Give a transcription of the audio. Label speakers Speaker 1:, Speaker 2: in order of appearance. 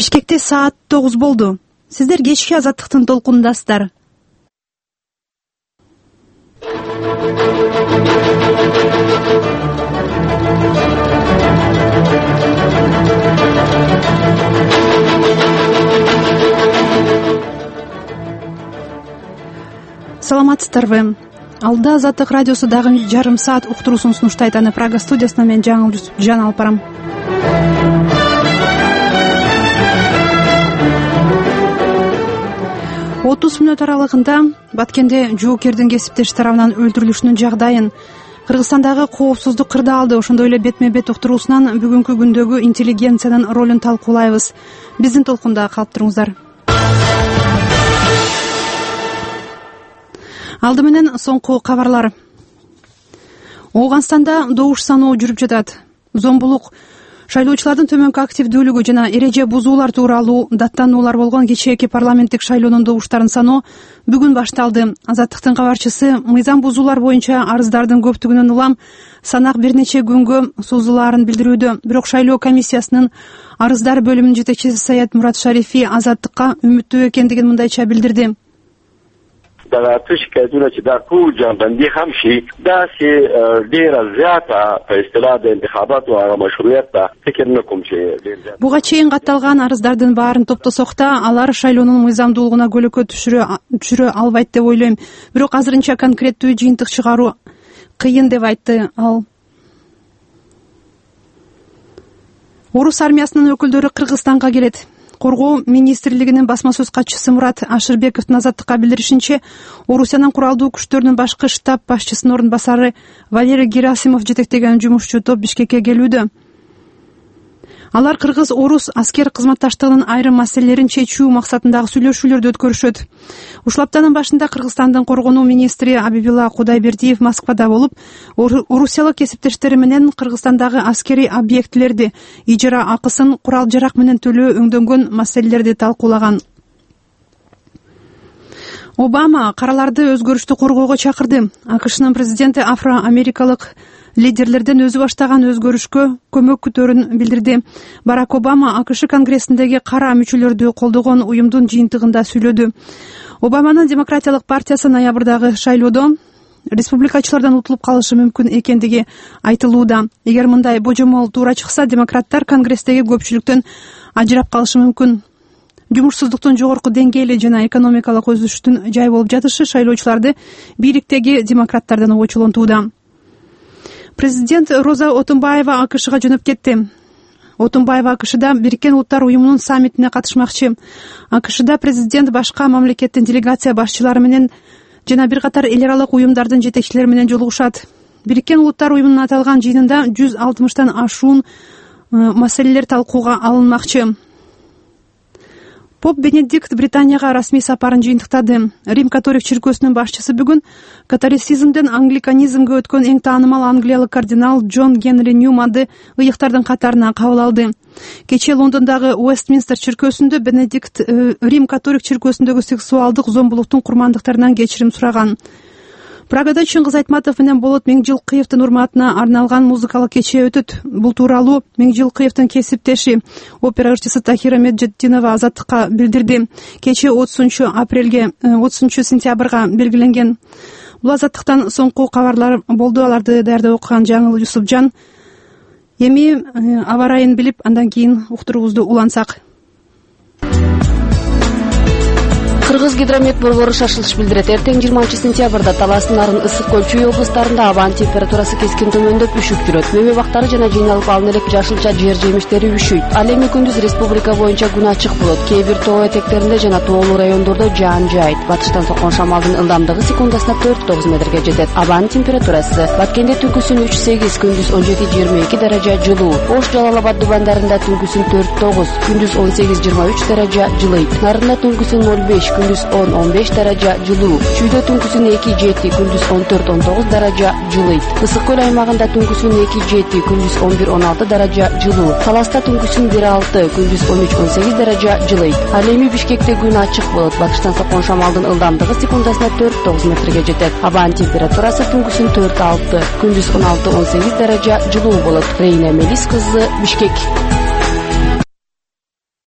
Speaker 1: Бишкекте саат 9 болду. Сиздер кечки азаттыктын толкунундасыздар. Саламатсыздарбы? Алда Азаттык радиосу дагы жарым саат уктуруусун сунуштайт. Аны Прага студиясынан мен Жаңыл Жусупжан алып барам. 30 мүнөт аралыгында Баткенде жоокердин кесиптеш тарабынан өлтүрүлүшүнүн жагдайын, Кыргызстандагы коопсуздук кырдаалды, ошондой эле бетме-бет уктуруусунан бүгүнкү күндөгү интеллигенциянын ролун талкуулайбыз. Биздин толкунда калып туруңуздар. Алды менен соңку кабарлар. Ооганстанда добуш саноо жүрүп жатат. Зомбулук, шайлоочулардын төмөнкү активдүүлүгү жана эреже бузуулар тууралуу даттануулар болгон кечээки парламенттик шайлоонун добуштарын саноо бүгүн башталды. Азаттыктын кабарчысы мыйзам бузуулар боюнча арыздардын көптүгүнөн улам санак бир нече күнгө созулаарын билдирүүдө. Бирок шайлоо комиссиясынын арыздар бөлүмүнүн жетекчиси Саят Мурат Шарифи Азаттыкка үмүттүү экендигин мындайча билдирди. Буга чейин катталган арыздардын баарын топтосок да, алар шайлоонун мыйзамдуулугуна көлөкө түшүрө албайт деп ойлойм. Бирок азырынча конкреттүү жыйынтык чыгаруу кыйын деп айтты ал. Орус армиясынын өкүлдөрү Кыргызстанга келет. Коргоо министрлигинин басма сөз катчысы Мурат Ашырбековдун Азаттыкка билдиришинче, Орусиянын куралдуу күчтөрүнүн башкы штаб башчысынын орун басары Валерий Герасимов жетектеген жумушчу топ Бишкекке келүүдө. Алар кыргыз-орус аскер кызматташтыгынын айрым маселелерин чечүү максатындагы сүйлөшүүлөрдү өткөрүшөт. Ушул аптанын башында Кыргызстандын коргонуу министри Абибилла Кудайбердиев Москвада болуп, орусиялык кесиптештери менен Кыргызстандагы аскерий объектилерди, ижара акысын, курал-жарак менен төлөө өңдөнгөн маселелерди талкуулаган. Обама караларды өзгөрүштү коргоого чакырды. АКШнын президенти афро-америкалык лидерлерден өзү баштаган өзгөрүшкө көмөк күтөөрүн билдирди. Барак Обама АКШ конгрессиндеги кара мүчөлөрдү колдогон уюмдун жыйынтыгында сүйлөдү. Обаманын демократиялык партиясы ноябрдагы шайлоодо республикачылардан утулуп калышы мүмкүн экендиги айтылууда. Эгер мындай божомол туура чыкса, демократтар конгресстеги көпчүлүктөн ажырап калышы мүмкүн. Жумушсуздуктун жогорку деңгээли жана экономикалык өсүштүн жай болуп жатышы шайлоочуларды бийликтеги демократтардан ойчулонтууда. Президент Роза Отунбаева АКШга жөнөп кетти. Отунбаева АКШда Бириккен Улуттар уюмунун саммитине катышмакчы. АКШда президент башка мамлекеттин делегация башчылары менен жана бир катар эл аралык уюмдардын жетекчилери менен жолугушат. Бириккен Улуттар уюмунун аталган жыйынында 160тан ашуун маселелер талкууга алынмакчы. Поп Бенедикт Британияга расмий сапарын жыйынтыктады. Рим католик чиркөөсүнүн башчысы бүгүн католицизмден англиканизмге өткөн эң таанымал англиялык кардинал Джон Генри Ньюманды ыйыктардын катарына кабыл алды. Кечээ Лондондогу Уэстминстер чиркөөсүндө Бенедикт Рим католик чиркөөсүндөгү сексуалдык зомбулуктун курмандыктарынан кечирим сураган. Прагада Чыңгыз Айтматов менен Болот Меңжилкыевдин урматына арналган музыкалык кечээ өтөт. Бул тууралуу Меңжилкыевдин кесиптеши опера ырчысы Тахира Меджетдинова Азаттыкка билдирди. Кечээ 30 сентябрга белгиленген. Бул Азаттыктан соңку кабарлар болду. Аларды даярдап окуган Жаңыл Жусупжан. Эми аба ырайын билип, андан кийин уктуруубузду улансак.
Speaker 2: Кыргыз гидромет борбору шашылыш билдирет. Эртең 20 сентябрда Таластын Арын, Ысык көл, Чүй облустарында абанын температурасы кескин төмөндөп үшүп жүрөт. Мөбө бактары жана жыйналып алын элек жашылча жер жемиштери үшүйт. Ал эми күндүз республика боюнча күн ачык болот. Кээ бир тоо этектеринде жана тоолуу райондордо жаан жаайт. Батыштан соккон шамалдын ылдамдыгы секундасына 4-9 метрге жетет. Абанын температурасы Баткенде түнкүсүн 3-8, күндүз 17-22 даража жылуу. Ош, Жалал-Абад дубандарында түнкүсүн 4-9, күндүз 18-23 даража жылыйт. Нарында түнкүсүн 0-5, күндүз 10-15 даража жылуу. Чүйдө түнкүсүн 2-7, күндүз 14-19 даража жылыйт. Ысык көл аймагында түнкүсүн 2-7, күндүз 11-16 даража жылуу. Таласта түнкүсүн 1-6, күндүз 13-18 даража жылыйт. Ал эми Бишкекте күн ачык болот. Батыштан соккон шамалдын ылдамдыгы секундасына 4-9 метрге жетет. Абанын температурасы түнкүсүн 4-6, күндүз 16-18 даража жылуу болот. Рейна Мелис кызы, Бишкек.